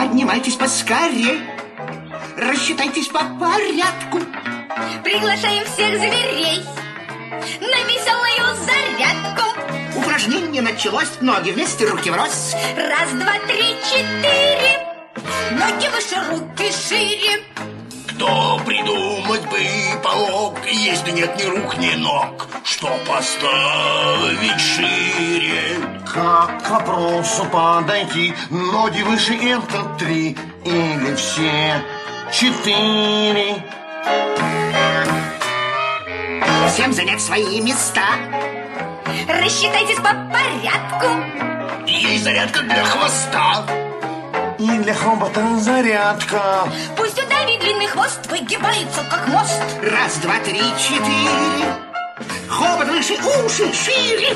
Поднимайтесь поскорей, рассчитайтесь по порядку. Приглашаем всех зверей на веселую зарядку. Упражнение началось. Ноги вместе, руки врозь. Раз, два, три, четыре. Ноги выше, руки шире. Кто придумать бы помог, если нет ни рук, ни ног, что поставить шире? Как к вопросу подойти? Ноги выше — это 3 или все 4? Всем занять свои места. Рассчитайтесь по порядку. Есть зарядка для хвоста. И для хобота зарядка. Пусть удавит длинный хвост выгибается, как мост. Раз, два, три, четыре. Хобот выше, уши шире.